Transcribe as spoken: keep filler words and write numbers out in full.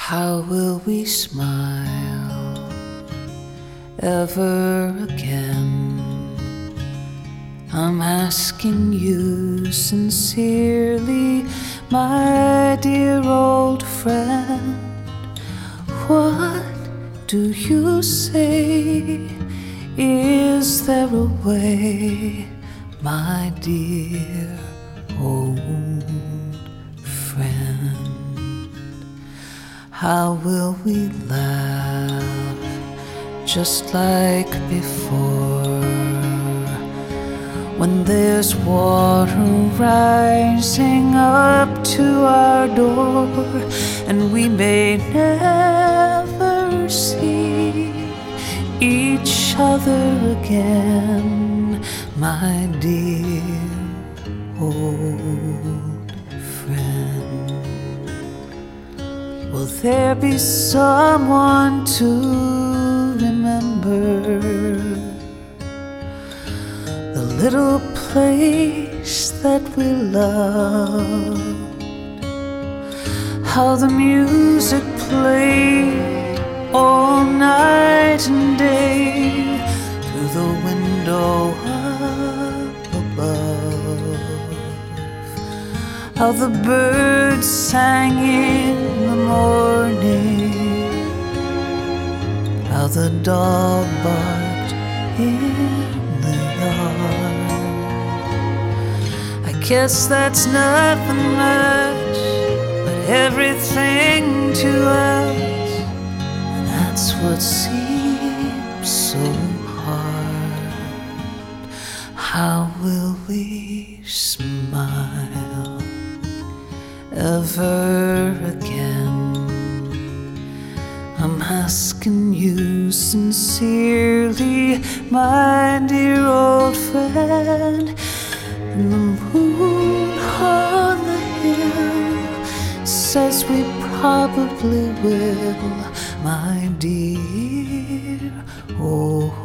How will we smile ever again? I'm asking you sincerely, my dear old friend. What do you say? Is there a way, my dear old friend? How will we laugh just like before, when there's water rising up to our door, and we may never see each other again, my dear old friend? Will there be someone to remember the little place that we loved? How the music played all night and day through the window up above. How the birds sang in the morning, how the dog barked in the yard. I guess that's nothing much, but everything to us, and that's what seems so hard. How will we smile ever again? I'm asking you sincerely, my dear old friend. And the moon on the hill says we probably will, my dear old